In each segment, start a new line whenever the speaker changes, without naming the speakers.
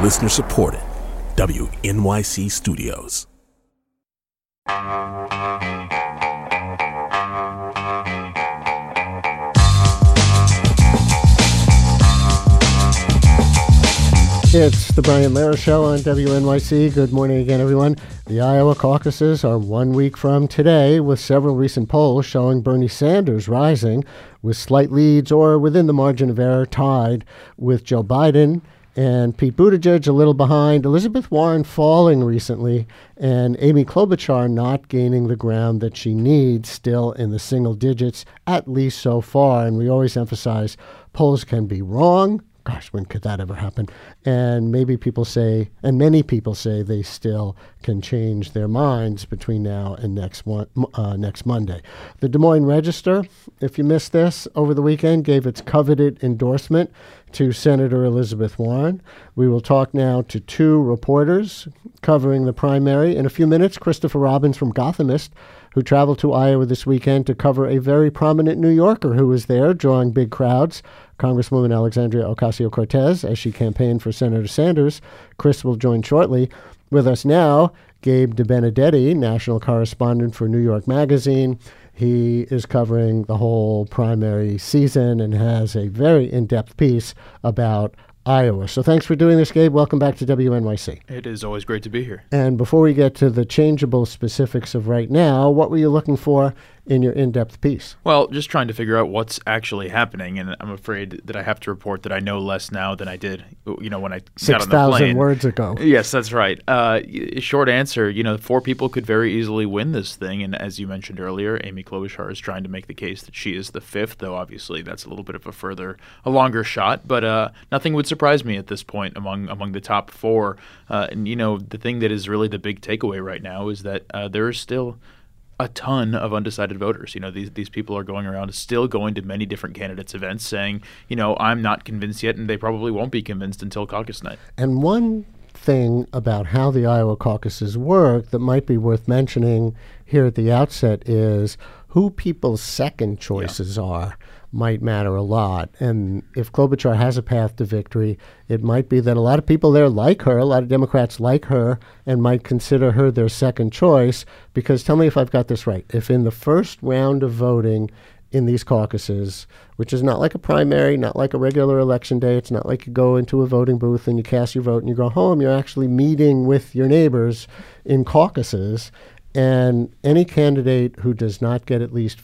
Listener supported. WNYC Studios.
It's the Brian Lehrer Show on WNYC. Good morning again, everyone. The Iowa caucuses are 1 week from today, with several recent polls showing Bernie Sanders rising with slight leads or within the margin of error, tied with Joe Biden and Pete Buttigieg a little behind, Elizabeth Warren falling recently, and Amy Klobuchar not gaining the ground that she needs, still in the single digits, at least so far. And we always emphasize polls can be wrong. Gosh, when could that ever happen? And maybe people say, and many people say, they still can change their minds between now and next Monday. The Des Moines Register, if you missed this over the weekend, gave its coveted endorsement to Senator Elizabeth Warren. We will talk now to two reporters covering the primary. In a few minutes, Christopher Robbins from Gothamist, who traveled to Iowa this weekend to cover a very prominent New Yorker who was there, drawing big crowds, Congresswoman Alexandria Ocasio-Cortez, as she campaigned for Senator Sanders. Chris will join shortly. With us now, Gabe DeBenedetti, national correspondent for New York Magazine. He is covering the whole primary season and has a very in-depth piece about Iowa. So thanks for doing this, Gabe. Welcome back to WNYC.
It is always great to be here.
And before we get to the changeable specifics of right now, what were you looking for in your in-depth piece?
Well, just trying to figure out what's actually happening, and I'm afraid that I have to report that I know less now than I did, when I got on the plane.
6,000 words ago.
Yes, that's right. Short answer, four people could very easily win this thing, and as you mentioned earlier, Amy Klobuchar is trying to make the case that she is the fifth, though obviously that's a little bit of a longer shot, but nothing would surprise me at this point among the top four. And the thing that is really the big takeaway right now is that there is still a ton of undecided voters. These people are going around, still going to many different candidates' events saying, I'm not convinced yet, and they probably won't be convinced until caucus night.
And one thing about how the Iowa caucuses work that might be worth mentioning here at the outset is who people's second choices are might matter a lot. And if Klobuchar has a path to victory, it might be that a lot of people there like her, a lot of Democrats like her, and might consider her their second choice. Because tell me if I've got this right. If in the first round of voting in these caucuses, which is not like a primary, not like a regular election day, it's not like you go into a voting booth and you cast your vote and you go home, you're actually meeting with your neighbors in caucuses. And any candidate who does not get at least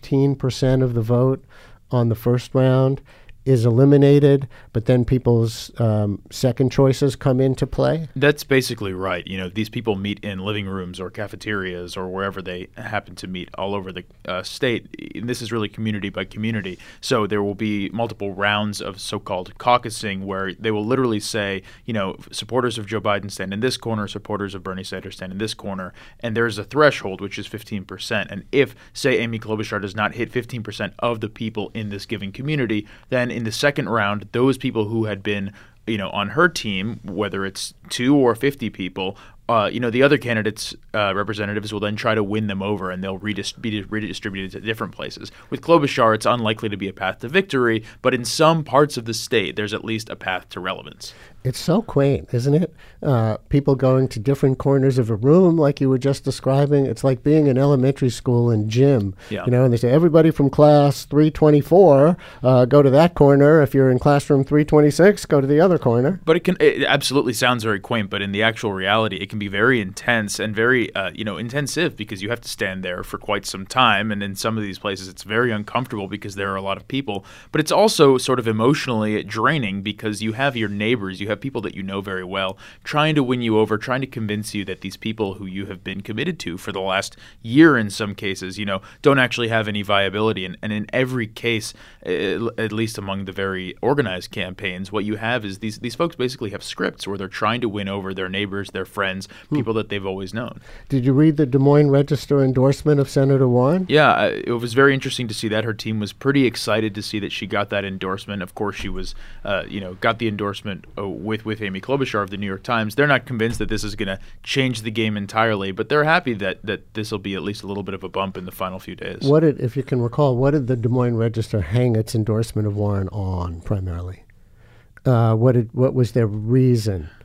15% of the vote on the first round is eliminated, but then people's second choices come into play?
That's basically right. These people meet in living rooms or cafeterias or wherever they happen to meet all over the state. And this is really community by community. So there will be multiple rounds of so-called caucusing where they will literally say, supporters of Joe Biden stand in this corner, supporters of Bernie Sanders stand in this corner. And there's a threshold, which is 15%. And if, say, Amy Klobuchar does not hit 15% of the people in this given community, then in the second round, those people who had been, on her team, whether it's 2 or 50 people, the other candidates' representatives will then try to win them over, and they'll be redistributed to different places. With Klobuchar, it's unlikely to be a path to victory, but in some parts of the state, there's at least a path to relevance.
It's so quaint, isn't it? People going to different corners of a room like you were just describing. It's like being in elementary school in gym.
Yeah.
And they say, everybody from class 324, go to that corner. If you're in classroom 326, go to the other corner.
But it absolutely sounds very quaint, but in the actual reality, it can be very intense and very, intensive because you have to stand there for quite some time. And in some of these places, it's very uncomfortable because there are a lot of people. But it's also sort of emotionally draining because you have your neighbors, you have people that you know very well trying to win you over, trying to convince you that these people who you have been committed to for the last year in some cases, don't actually have any viability. And in every case, at least among the very organized campaigns, what you have is these folks basically have scripts where they're trying to win over their neighbors, their friends, people that they've always known.
Did you read the Des Moines Register endorsement of Senator Warren?
Yeah, it was very interesting to see that. Her team was pretty excited to see that she got that endorsement. Of course, she was, got the endorsement with Amy Klobuchar of the New York Times. They're not convinced that this is going to change the game entirely, but they're happy that this will be at least a little bit of a bump in the final few days.
If you can recall, what did the Des Moines Register hang its endorsement of Warren on primarily? What was their reason?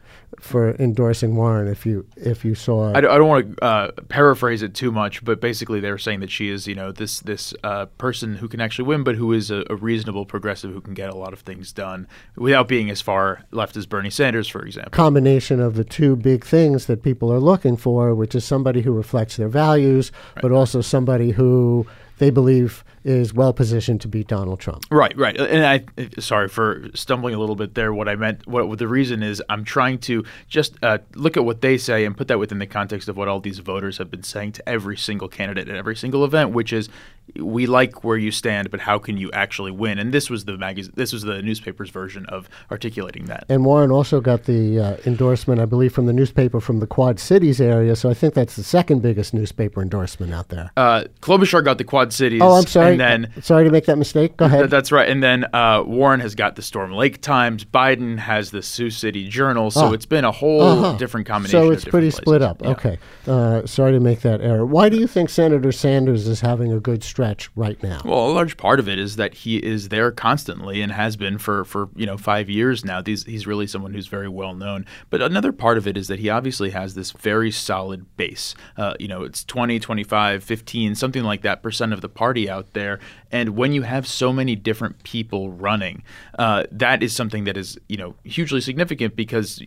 for endorsing Warren if you saw.
I don't want to paraphrase it too much, but basically they're saying that she is, this person who can actually win, but who is a reasonable progressive who can get a lot of things done without being as far left as Bernie Sanders, for example.
Combination of the two big things that people are looking for, which is somebody who reflects their values, right, but also somebody who they believe is well positioned to beat Donald Trump.
Right. And sorry for stumbling a little bit there. What I meant, what the reason is, I'm trying to just look at what they say and put that within the context of what all these voters have been saying to every single candidate at every single event, which is, we like where you stand, but how can you actually win? And this was the newspaper's version of articulating that.
And Warren also got the endorsement, I believe, from the newspaper from the Quad Cities area. So I think that's the second biggest newspaper endorsement out there.
Klobuchar got the Quad Cities.
Oh, I'm sorry.
And then,
sorry to make that mistake. Go ahead.
That's right. And then Warren has got the Storm Lake Times. Biden has the Sioux City Journal. So it's been a whole different combination.
So it's
of
pretty
places.
split up.
Yeah.
Okay. Sorry to make that error. Why do you think Senator Sanders is having a good stretch right now?
Well, a large part of it is that he is there constantly and has been for 5 years now. He's really someone who's very well known. But another part of it is that he obviously has this very solid base. It's 20, 25, 15, something like that % of the party out there. And when you have so many different people running, that is something that is hugely significant, because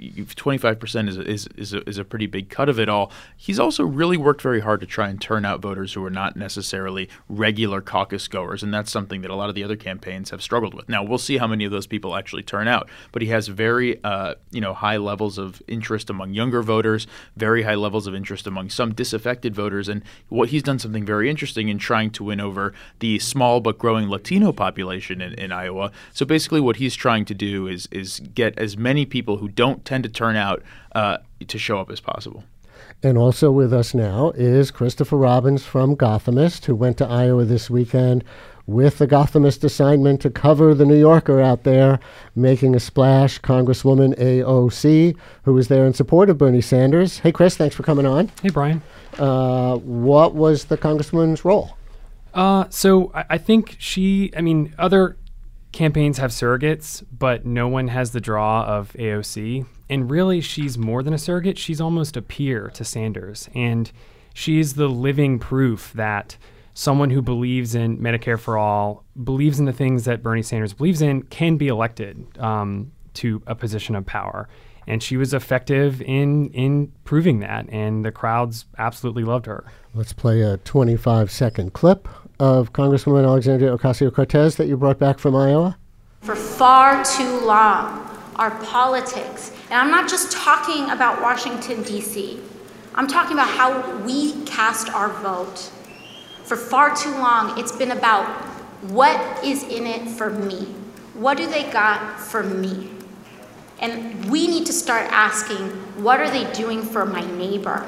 25% is a pretty big cut of it all. He's also really worked very hard to try and turn out voters who are not necessarily regular caucus goers, and that's something that a lot of the other campaigns have struggled with. Now, we'll see how many of those people actually turn out, but he has very high levels of interest among younger voters, very high levels of interest among some disaffected voters, and what he's done something very interesting in trying to win over the small but growing Latino population in Iowa. So basically what he's trying to do is get as many people who don't tend to turn out to show up as possible.
And also with us now is Christopher Robbins from Gothamist, who went to Iowa this weekend with the Gothamist assignment to cover the New Yorker out there making a splash, Congresswoman AOC, who was there in support of Bernie Sanders. Hey, Chris, thanks for coming on.
Hey, Brian.
What was the Congresswoman's role?
So I think other campaigns have surrogates, but no one has the draw of AOC. And really, she's more than a surrogate. She's almost a peer to Sanders. And she's the living proof that someone who believes in Medicare for all, believes in the things that Bernie Sanders believes in, can be elected to a position of power. And she was effective in proving that, and the crowds absolutely loved her.
Let's play a 25-second clip of Congresswoman Alexandria Ocasio-Cortez that you brought back from Iowa.
For far too long, our politics, and I'm not just talking about Washington, D.C., I'm talking about how we cast our vote. For far too long, it's been about what is in it for me? What do they got for me? And we need to start asking, what are they doing for my neighbor?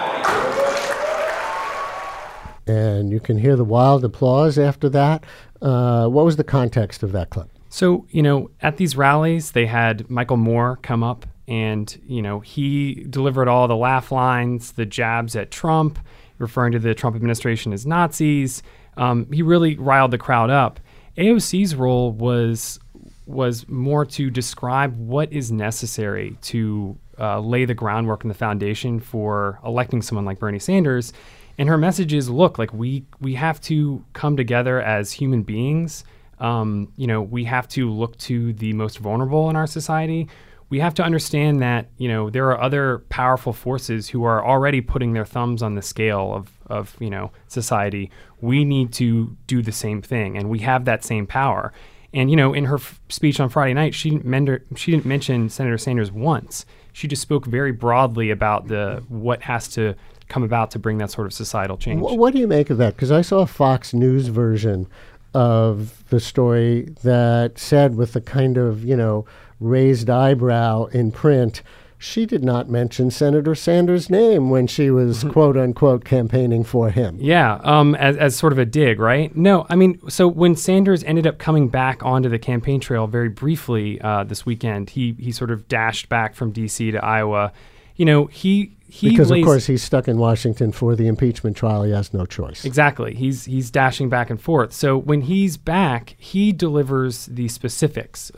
And you can hear the wild applause after that. What was the context of that clip?
So, at these rallies, they had Michael Moore come up and, he delivered all the laugh lines, the jabs at Trump, referring to the Trump administration as Nazis. He really riled the crowd up. AOC's role was more to describe what is necessary to lay the groundwork and the foundation for electing someone like Bernie Sanders. And her message is, look, like we have to come together as human beings. We have to look to the most vulnerable in our society. We have to understand that, there are other powerful forces who are already putting their thumbs on the scale of society. We need to do the same thing, and we have that same power. And, in her speech on Friday night, she didn't mention Senator Sanders once. She just spoke very broadly about what has to come about to bring that sort of societal change.
What do you make of that? Because I saw a Fox News version of the story that said, with a kind of, raised eyebrow in print, she did not mention Senator Sanders' name when she was, quote unquote, campaigning for him.
Yeah, as sort of a dig, right? No, so when Sanders ended up coming back onto the campaign trail very briefly this weekend, he sort of dashed back from D.C. to Iowa. He
because, of course, he's stuck in Washington for the impeachment trial. He has no choice.
Exactly. He's dashing back and forth. So when he's back, he delivers the specifics.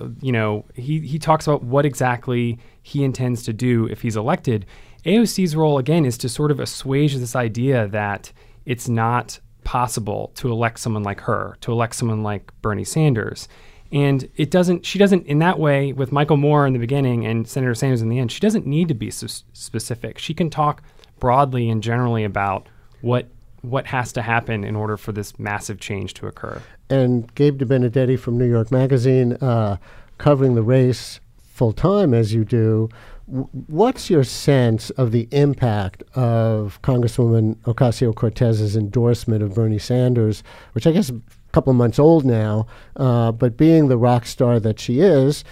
He talks about what exactly he intends to do if he's elected. AOC's role, again, is to sort of assuage this idea that it's not possible to elect someone like her, to elect someone like Bernie Sanders. And she doesn't, in that way, with Michael Moore in the beginning and Senator Sanders in the end, she doesn't need to be so specific. She can talk broadly and generally about what has to happen in order for this massive change to occur.
And Gabe DeBenedetti from New York Magazine, covering the race full-time as you do, what's your sense of the impact of Congresswoman Ocasio-Cortez's endorsement of Bernie Sanders, which I guess couple of months old now, but being the rock star that she is,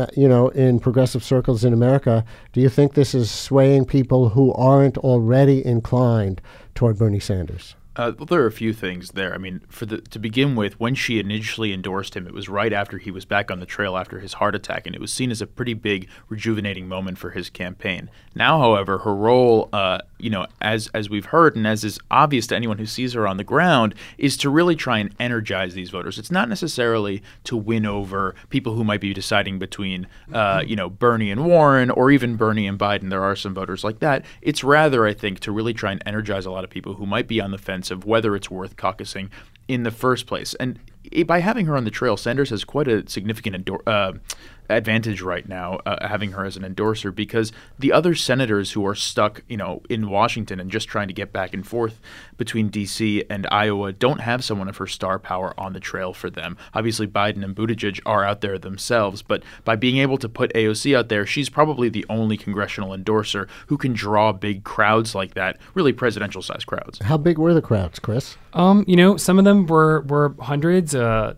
in progressive circles in America, do you think this is swaying people who aren't already inclined toward Bernie Sanders?
Well, there are a few things there. I mean, to begin with, when she initially endorsed him, it was right after he was back on the trail after his heart attack, and it was seen as a pretty big rejuvenating moment for his campaign. Now, however, her role, as we've heard and as is obvious to anyone who sees her on the ground, is to really try and energize these voters. It's not necessarily to win over people who might be deciding between, Bernie and Warren, or even Bernie and Biden. There are some voters like that. It's rather, I think, to really try and energize a lot of people who might be on the fence of whether it's worth caucusing in the first place. And by having her on the trail, Sanders has quite a significant advantage right now, having her as an endorser, because the other senators who are stuck, in Washington and just trying to get back and forth between D.C. and Iowa don't have someone of her star power on the trail for them. Obviously, Biden and Buttigieg are out there themselves, but by being able to put AOC out there, she's probably the only congressional endorser who can draw big crowds like that, really presidential-sized crowds.
How big were the crowds, Chris?
Some of them were hundreds,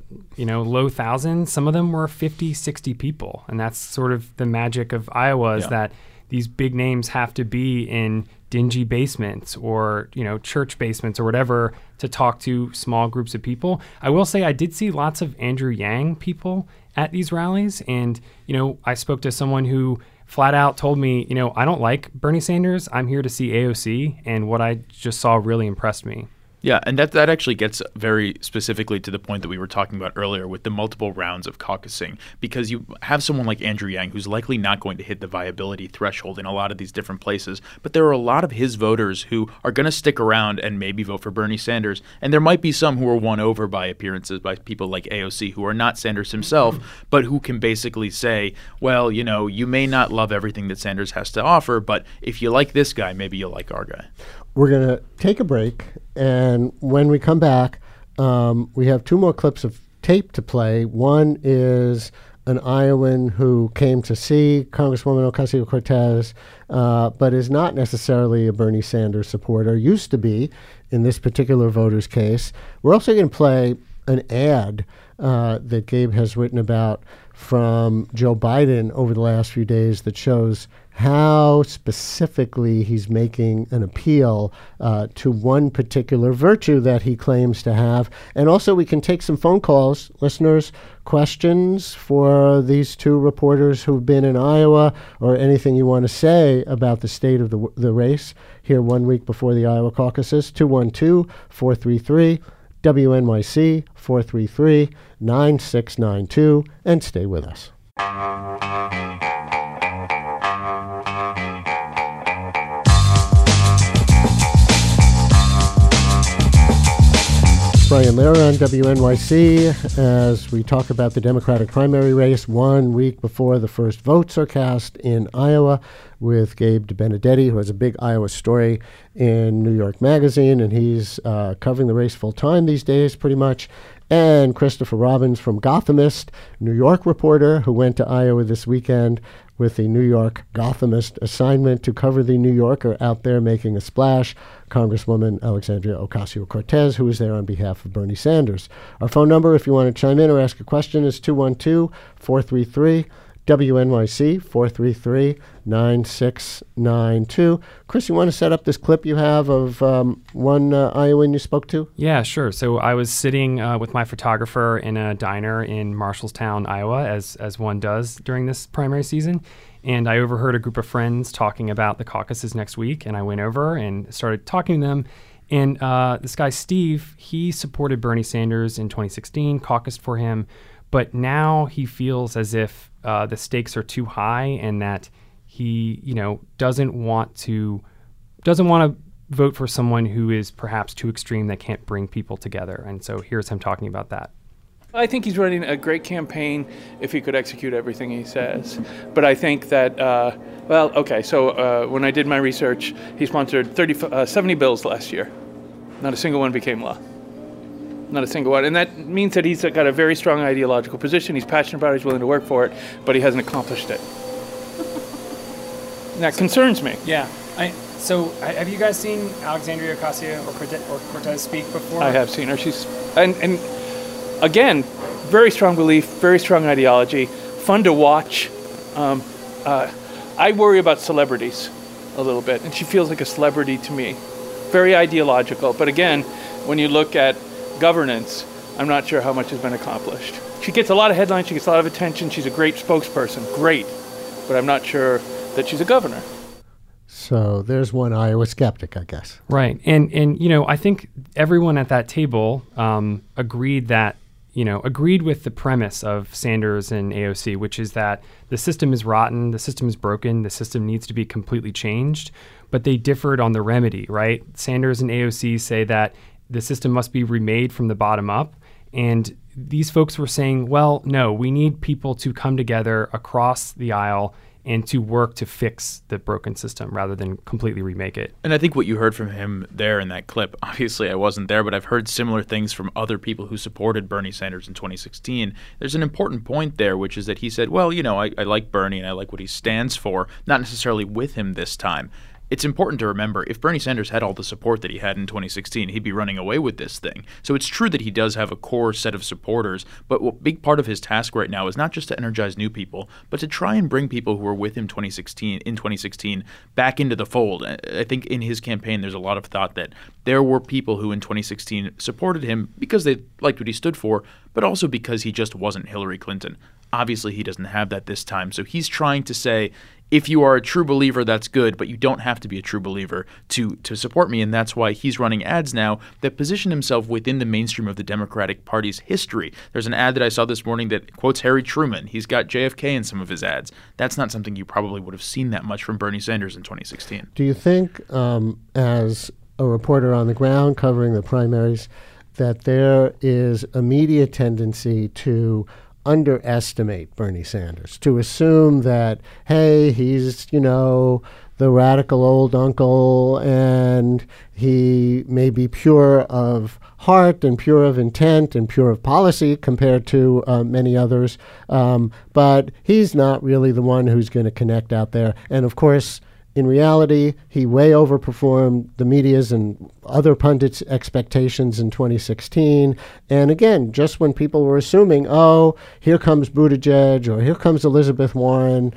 low thousands. Some of them were 50, 60 people. And that's sort of the magic of Iowa is that these big names have to be in dingy basements or, church basements or whatever to talk to small groups of people. I will say I did see lots of Andrew Yang people at these rallies. And, I spoke to someone who flat out told me, I don't like Bernie Sanders. I'm here to see AOC. And what I just saw really impressed me.
Yeah, and that actually gets very specifically to the point that we were talking about earlier with the multiple rounds of caucusing, because you have someone like Andrew Yang who's likely not going to hit the viability threshold in a lot of these different places, but there are a lot of his voters who are going to stick around and maybe vote for Bernie Sanders, and there might be some who are won over by appearances by people like AOC who are not Sanders himself, but who can basically say, well, you may not love everything that Sanders has to offer, but if you like this guy, maybe you'll like our guy.
We're going to take a break, and when we come back, we have two more clips of tape to play. One is an Iowan who came to see Congresswoman Ocasio-Cortez, but is not necessarily a Bernie Sanders supporter, used to be in this particular voter's case. We're also going to play an ad that Gabe has written about from Joe Biden over the last few days that shows how specifically he's making an appeal to one particular virtue that he claims to have. And also we can take some phone calls, listeners, questions for these two reporters who've been in Iowa, or anything you want to say about the state of the race here 1 week before the Iowa caucuses. 212-433 WNYC 433-9692, and stay with us. Brian Lehrer on WNYC as we talk about the Democratic primary race 1 week before the first votes are cast in Iowa, with Gabe DeBenedetti, who has a big Iowa story in New York Magazine, and he's covering the race full-time these days pretty much, and Christopher Robbins from Gothamist, New York reporter, who went to Iowa this weekend with the New York Gothamist assignment to cover the New Yorker out there making a splash, Congresswoman Alexandria Ocasio-Cortez, who is there on behalf of Bernie Sanders. Our phone number, if you want to chime in or ask a question, is 212-433 WNYC 433-9692. Chris, you want to set up this clip you have of one Iowan you spoke to?
Yeah, sure. So I was sitting with my photographer in a diner in Marshallstown, Iowa, as one does during this primary season. And I overheard a group of friends talking about the caucuses next week. And I went over and started talking to them. And this guy, Steve, he supported Bernie Sanders in 2016, caucused for him. But now he feels as if the stakes are too high and that he, doesn't want to vote for someone who is perhaps too extreme that can't bring people together. And so here's him talking about that.
I think he's running a great campaign if he could execute everything he says. But I think that, when I did my research, he sponsored 70 bills last year. Not a single one became law. Not a single one. And that means that he's got a very strong ideological position. He's passionate about it. He's willing to work for it, but he hasn't accomplished it. And that concerns me.
Yeah. So have you guys seen Alexandria Ocasio-Cortez speak before?
I have seen her. She's and again, very strong belief, very strong ideology, fun to watch. I worry about celebrities a little bit, and she feels like a celebrity to me. Very ideological, but again, when you look at governance, I'm not sure how much has been accomplished. She gets a lot of headlines, she gets a lot of attention, she's a great spokesperson, great, but I'm not sure that she's a governor.
So there's one Iowa skeptic, I guess.
Right. And I think everyone at that table agreed with the premise of Sanders and AOC, which is that the system is rotten, the system is broken, the system needs to be completely changed, but they differed on the remedy, right? Sanders and AOC say that the system must be remade from the bottom up, and these folks were saying, well, no, we need people to come together across the aisle and to work to fix the broken system rather than completely remake it.
And I think what you heard from him there in that clip, obviously I wasn't there, but I've heard similar things from other people who supported Bernie Sanders in 2016. There's an important point there, which is that he said, well, I like Bernie and I like what he stands for, not necessarily with him this time. It's important to remember, if Bernie Sanders had all the support that he had in 2016, he'd be running away with this thing. So it's true that he does have a core set of supporters, but a big part of his task right now is not just to energize new people, but to try and bring people who were with him in 2016 back into the fold. I think in his campaign, there's a lot of thought that there were people who in 2016 supported him because they liked what he stood for, but also because he just wasn't Hillary Clinton. Obviously, he doesn't have that this time. So he's trying to say, if you are a true believer, that's good, but you don't have to be a true believer to support me. And that's why he's running ads now that position himself within the mainstream of the Democratic Party's history. There's an ad that I saw this morning that quotes Harry Truman. He's got JFK in some of his ads. That's not something you probably would have seen that much from Bernie Sanders in 2016.
Do you think, as a reporter on the ground covering the primaries, that there is a media tendency to underestimate Bernie Sanders, to assume that, hey, he's, the radical old uncle and he may be pure of heart and pure of intent and pure of policy compared to many others, but he's not really the one who's going to connect out there. And of course, in reality, he way overperformed the media's and other pundits' expectations in 2016. And again, just when people were assuming, oh, here comes Buttigieg or here comes Elizabeth Warren,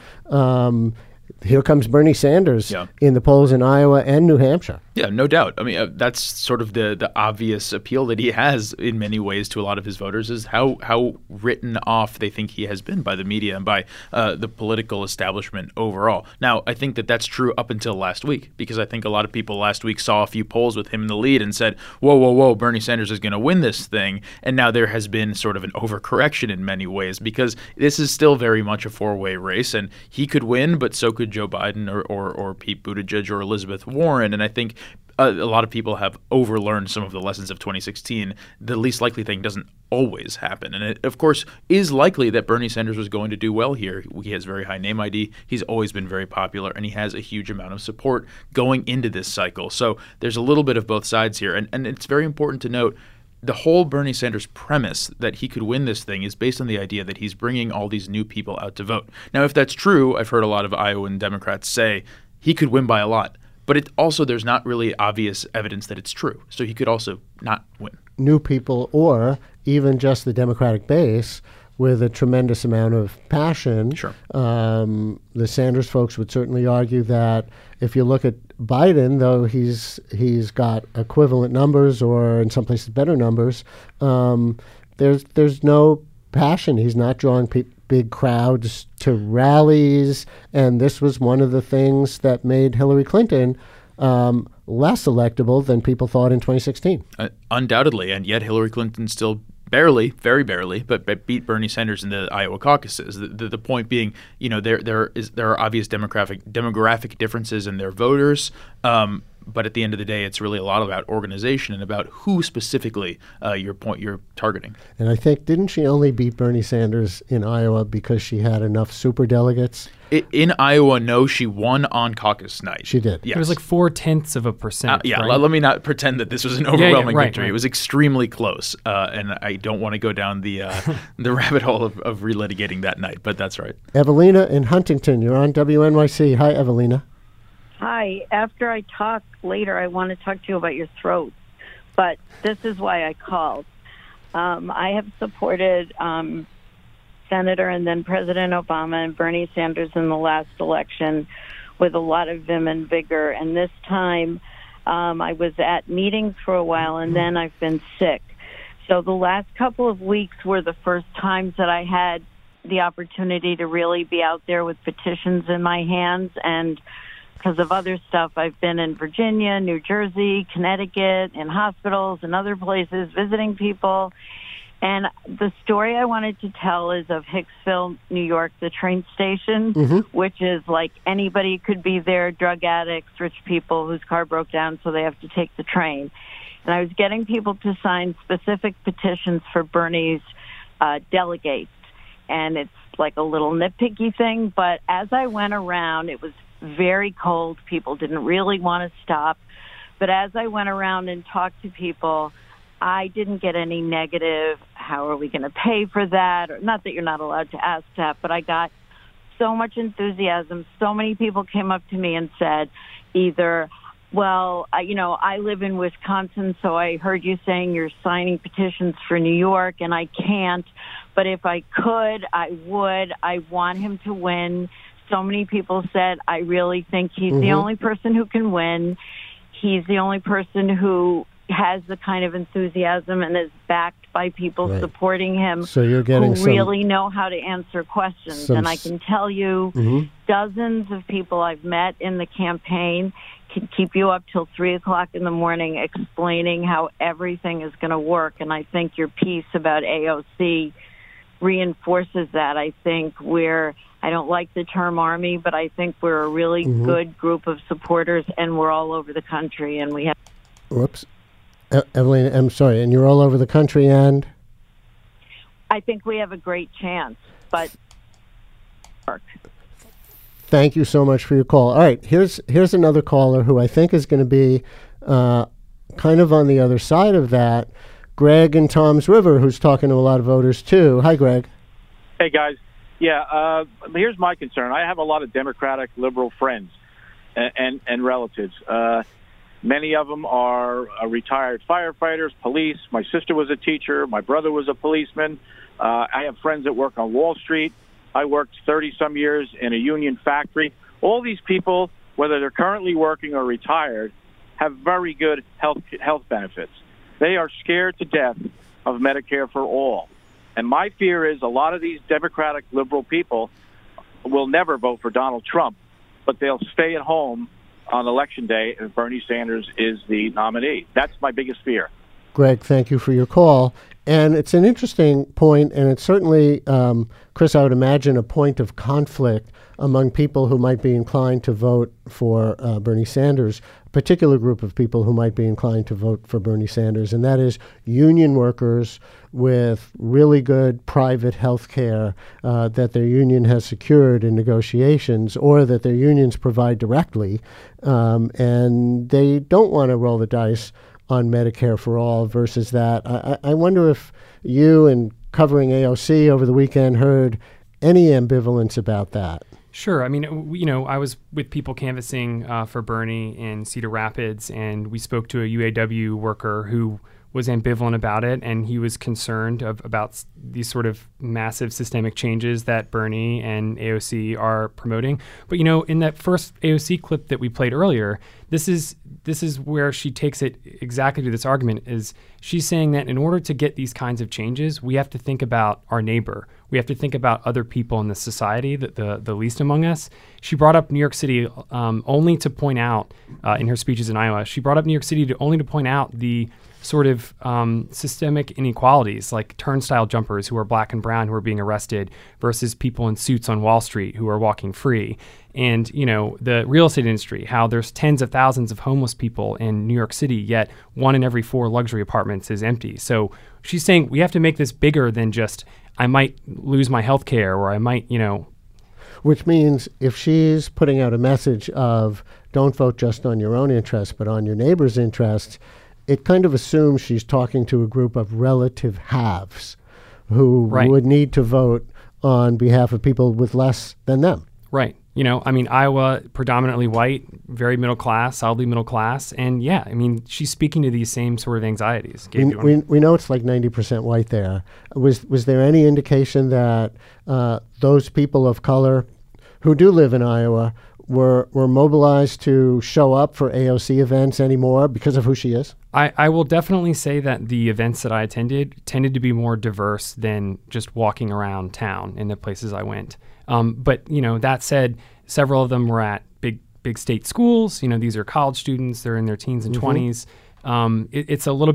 here comes Bernie Sanders in the polls in Iowa and New Hampshire.
Yeah, no doubt. I mean, that's sort of the obvious appeal that he has in many ways to a lot of his voters is how written off they think he has been by the media and by the political establishment overall. Now, I think that that's true up until last week, because I think a lot of people last week saw a few polls with him in the lead and said, whoa, Bernie Sanders is going to win this thing. And now there has been sort of an overcorrection in many ways, because this is still very much a four-way race, and he could win, but so could Joe Biden or Pete Buttigieg or Elizabeth Warren. And I think a lot of people have overlearned some of the lessons of 2016. The least likely thing doesn't always happen. And it, of course, is likely that Bernie Sanders was going to do well here. He has very high name ID. He's always been very popular, and he has a huge amount of support going into this cycle. So there's a little bit of both sides here. And it's very important to note the whole Bernie Sanders premise that he could win this thing is based on the idea that he's bringing all these new people out to vote. Now, if that's true, I've heard a lot of Iowan Democrats say he could win by a lot. But there's not really obvious evidence that it's true. So he could also not win.
New people or even just the Democratic base with a tremendous amount of passion.
Sure.
The Sanders folks would certainly argue that if you look at Biden, though he's got equivalent numbers or in some places better numbers, there's no passion. He's not drawing big crowds to rallies, and this was one of the things that made Hillary Clinton less electable than people thought in 2016.
Undoubtedly, and yet Hillary Clinton still barely, very barely, but beat Bernie Sanders in the Iowa caucuses. The point being, there are obvious demographic differences in their voters. But at the end of the day, it's really a lot about organization and about who specifically you're targeting.
And I think, didn't she only beat Bernie Sanders in Iowa because she had enough superdelegates?
In Iowa, no, she won on caucus night.
She did.
Yes.
It was like 0.4%.
Yeah,
right?
let me not pretend that this was an overwhelming victory.
Right.
It was extremely close, and I don't want to go down the the rabbit hole of relitigating that night, but that's right.
Evelina in Huntington, you're on WNYC. Hi, Evelina.
Hi. After I talk later, I want to talk to you about your throat, but this is why I called. I have supported Senator and then President Obama and Bernie Sanders in the last election with a lot of vim and vigor, and this time I was at meetings for a while, and then I've been sick. So the last couple of weeks were the first times that I had the opportunity to really be out there with petitions in my hands, and because of other stuff, I've been in Virginia, New Jersey, Connecticut, in hospitals and other places, visiting people. And the story I wanted to tell is of Hicksville, New York, the train station, which is like anybody could be there, drug addicts, rich people whose car broke down, so they have to take the train. And I was getting people to sign specific petitions for Bernie's delegates. And it's like a little nitpicky thing, but as I went around, it was very cold. People didn't really want to stop. But as I went around and talked to people, I didn't get any negative, how are we going to pay for that? Or, not that you're not allowed to ask that, but I got so much enthusiasm. So many people came up to me and said either, well, I live in Wisconsin, so I heard you saying you're signing petitions for New York, and I can't. But if I could, I would. I want him to win. So many people said, I really think he's the only person who can win. He's the only person who has the kind of enthusiasm and is backed by people supporting him,
so you're getting
who really know how to answer questions. And I can tell you dozens of people I've met in the campaign can keep you up till 3 o'clock in the morning explaining how everything is going to work. And I think your piece about AOC reinforces that. I think I don't like the term army, but I think we're a really good group of supporters, and we're all over the country, and we have...
Whoops. Evelina, I'm sorry, and you're all over the country, and?
I think we have a great chance, but...
Thank you so much for your call. All right, here's another caller who I think is going to be kind of on the other side of that. Greg in Toms River, who's talking to a lot of voters, too. Hi, Greg.
Hey, guys. Yeah, here's my concern. I have a lot of Democratic liberal friends and relatives. Many of them are retired firefighters, police. My sister was a teacher. My brother was a policeman. I have friends that work on Wall Street. I worked 30-some years in a union factory. All these people, whether they're currently working or retired, have very good health benefits. They are scared to death of Medicare for all. And my fear is a lot of these Democratic liberal people will never vote for Donald Trump, but they'll stay at home on Election Day if Bernie Sanders is the nominee. That's my biggest fear.
Greg, thank you for your call. And it's an interesting point, and it's certainly, Chris, I would imagine, a point of conflict among people who might be inclined to vote for Bernie Sanders, a particular group of people who might be inclined to vote for Bernie Sanders, and that is union workers with really good private health care that their union has secured in negotiations or that their unions provide directly, and they don't want to roll the dice on Medicare for all versus that. I wonder if you, in covering AOC over the weekend, heard any ambivalence about that.
Sure. I mean, I was with people canvassing for Bernie in Cedar Rapids, and we spoke to a UAW worker who was ambivalent about it, and he was concerned about these sort of massive systemic changes that Bernie and AOC are promoting. But, in that first AOC clip that we played earlier, this is where she takes it exactly to this argument, is she's saying that in order to get these kinds of changes, we have to think about our neighbor. We have to think about other people in the society, the least among us. She brought up New York City only to point out, in her speeches in Iowa, she brought up New York City only to point out the sort of systemic inequalities, like turnstile jumpers who are black and brown who are being arrested versus people in suits on Wall Street who are walking free. And, the real estate industry, how there's tens of thousands of homeless people in New York City, yet 1 in every 4 luxury apartments is empty. So she's saying we have to make this bigger than just, I might lose my health care, or I might,
Which means if she's putting out a message of don't vote just on your own interests, but on your neighbor's interests, it kind of assumes she's talking to a group of relative haves who would need to vote on behalf of people with less than them.
Right. Iowa, predominantly white, very middle class, solidly middle class. And she's speaking to these same sort of anxieties.
We know it's like 90% white there. Was there any indication that those people of color who do live in Iowa were mobilized to show up for AOC events anymore because of who she is?
I will definitely say that the events that I attended tended to be more diverse than just walking around town in the places I went. But that said, several of them were at big state schools. These are college students. They're in their teens and 20s. It's a little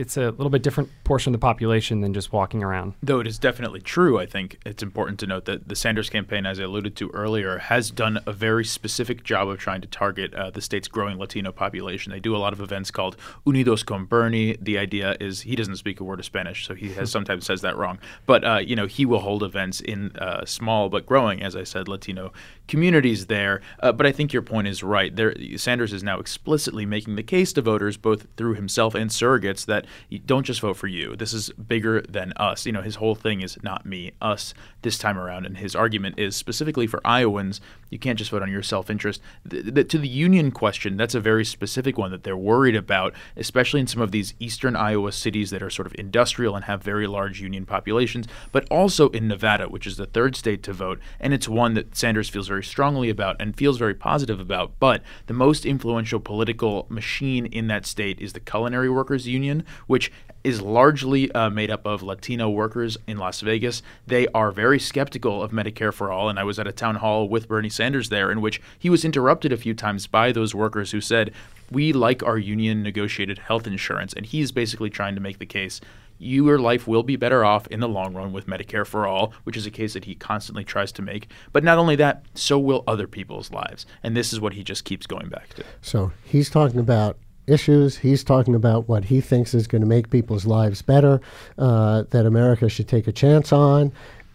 bit different portion of the population than just walking around.
Though it is definitely true, I think it's important to note that the Sanders campaign, as I alluded to earlier, has done a very specific job of trying to target the state's growing Latino population. They do a lot of events called Unidos con Bernie. The idea is he doesn't speak a word of Spanish, so he sometimes says that wrong. But he will hold events in small but growing, as I said, Latino communities there. But I think your point is right. Sanders is now explicitly making the case to voters, both through himself and surrogates, that you don't just vote for you. This is bigger than us. His whole thing is not me, us this time around. And his argument is specifically for Iowans, you can't just vote on your self-interest. To the union question, that's a very specific one that they're worried about, especially in some of these eastern Iowa cities that are sort of industrial and have very large union populations, but also in Nevada, which is the third state to vote. And it's one that Sanders feels very strongly about and feels very positive about. But the most influential political machine in that state is the Culinary Workers Union, which is largely made up of Latino workers in Las Vegas. They are very skeptical of Medicare for All, and I was at a town hall with Bernie Sanders there in which he was interrupted a few times by those workers who said, we like our union negotiated health insurance, and he's basically trying to make the case your life will be better off in the long run with Medicare for All, which is a case that he constantly tries to make. But not only that, so will other people's lives. And this is what he just keeps going back to.
So he's talking about issues. He's talking about what he thinks is going to make people's lives better, that America should take a chance on.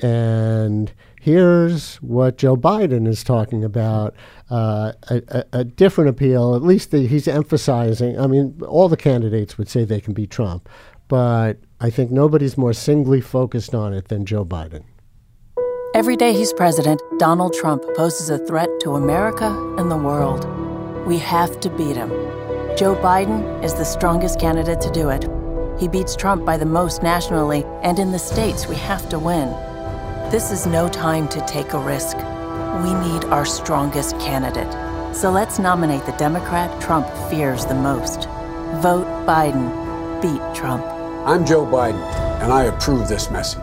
And here's what Joe Biden is talking about, a different appeal. At least he's emphasizing, all the candidates would say they can beat Trump, but I think nobody's more singly focused on it than Joe Biden.
Every day he's president, Donald Trump poses a threat to America and the world. We have to beat him. Joe Biden is the strongest candidate to do it. He beats Trump by the most nationally, and in the states we have to win. This is no time to take a risk. We need our strongest candidate. So let's nominate the Democrat Trump fears the most. Vote Biden. Beat Trump.
I'm Joe Biden, and I approve this message.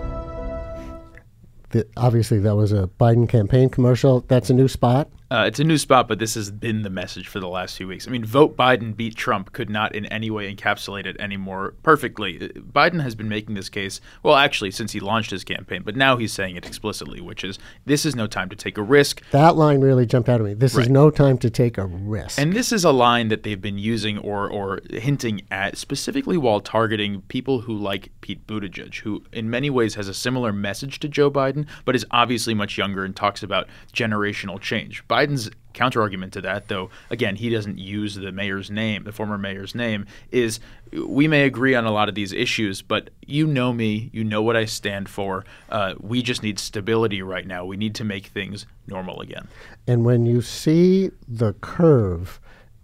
Obviously, that was a Biden campaign commercial. That's a new spot.
It's a new spot, but this has been the message for the last few weeks. Vote Biden, beat Trump could not in any way encapsulate it any more perfectly. Biden has been making this case, well, actually, since he launched his campaign, but now he's saying it explicitly, which is, this is no time to take a risk.
That line really jumped out at me. This is no time to take a risk.
And this is a line that they've been using or hinting at, specifically while targeting people who like Pete Buttigieg, who in many ways has a similar message to Joe Biden, but is obviously much younger and talks about generational change. Biden's counterargument to that, though, again, he doesn't use the mayor's name, the former mayor's name, is we may agree on a lot of these issues, but you know me, you know what I stand for. We just need stability right now. We need to make things normal again.
And when you see the curve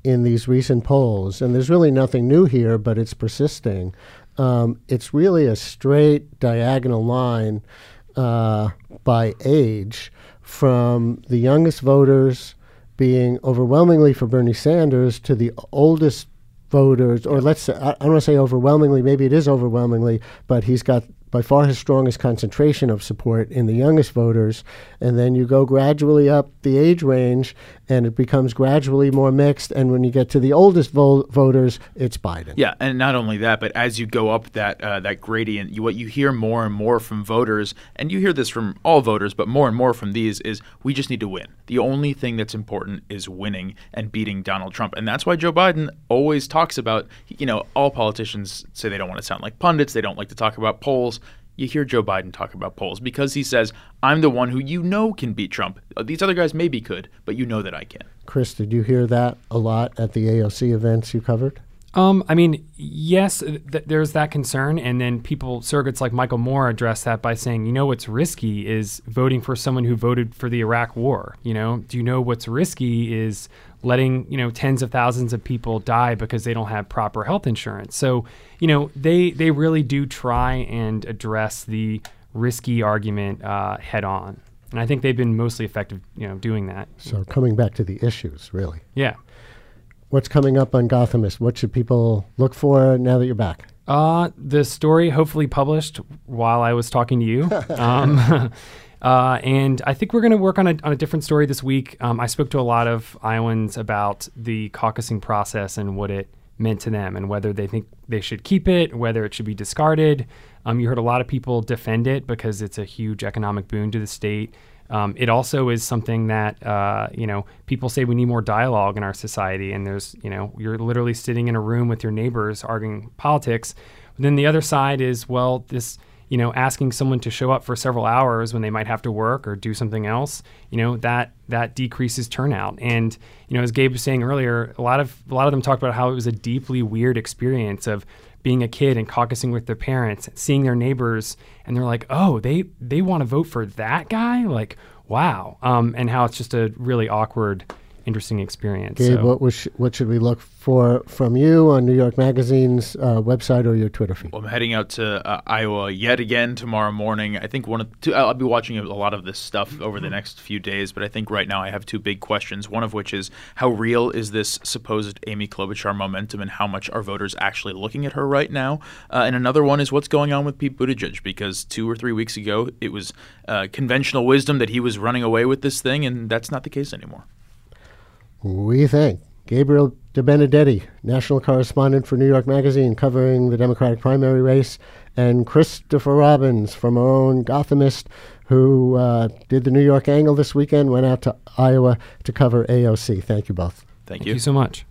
in these recent polls, and there's really nothing new here, but it's persisting. It's really a straight diagonal line by age, from the youngest voters being overwhelmingly for Bernie Sanders to the oldest voters, or let's say, I don't want to say overwhelmingly, maybe it is overwhelmingly, but he's got by far his strongest concentration of support in the youngest voters. And then you go gradually up the age range, and it becomes gradually more mixed. And when you get to the oldest voters, it's Biden.
Yeah, and not only that, but as you go up that gradient, what you hear more and more from voters, and you hear this from all voters, but more and more from these, is we just need to win. The only thing that's important is winning and beating Donald Trump. And that's why Joe Biden always talks about, all politicians say they don't want to sound like pundits. They don't like to talk about polls. You hear Joe Biden talk about polls because he says, I'm the one who can beat Trump. These other guys maybe could, but you know that I can.
Chris, did you hear that a lot at the AOC events you covered?
Yes, there's that concern. And then surrogates like Michael Moore address that by saying, what's risky is voting for someone who voted for the Iraq War. Do you know what's risky is letting, tens of thousands of people die because they don't have proper health insurance. So, they really do try and address the risky argument head on. And I think they've been mostly effective, doing that.
So coming back to the issues, really.
Yeah.
What's coming up on Gothamist? What should people look for now that you're back?
The story hopefully published while I was talking to you. And I think we're going to work on a different story this week. I spoke to a lot of Iowans about the caucusing process and what it meant to them and whether they think they should keep it, whether it should be discarded. You heard a lot of people defend it because it's a huge economic boon to the state. It also is something that, people say we need more dialogue in our society. And there's, you're literally sitting in a room with your neighbors arguing politics. But then the other side is, this, asking someone to show up for several hours when they might have to work or do something else, that decreases turnout. And, as Gabe was saying earlier, a lot of them talked about how it was a deeply weird experience of being a kid and caucusing with their parents, seeing their neighbors, and they're like, oh, they want to vote for that guy? Like, wow. And how it's just a really awkward, interesting experience.
Gabe, what should we look for from you on New York Magazine's website or your Twitter feed?
Well, I'm heading out to Iowa yet again tomorrow morning. I think I'll be watching a lot of this stuff over the next few days, but I think right now I have two big questions, one of which is how real is this supposed Amy Klobuchar momentum and how much are voters actually looking at her right now? And another one is what's going on with Pete Buttigieg, because 2 or 3 weeks ago it was conventional wisdom that he was running away with this thing, and that's not the case anymore.
We thank Gabriel DeBenedetti, national correspondent for New York Magazine, covering the Democratic primary race, and Christopher Robbins from our own Gothamist, who did the New York angle this weekend, went out to Iowa to cover AOC. Thank you both.
Thank
you so much.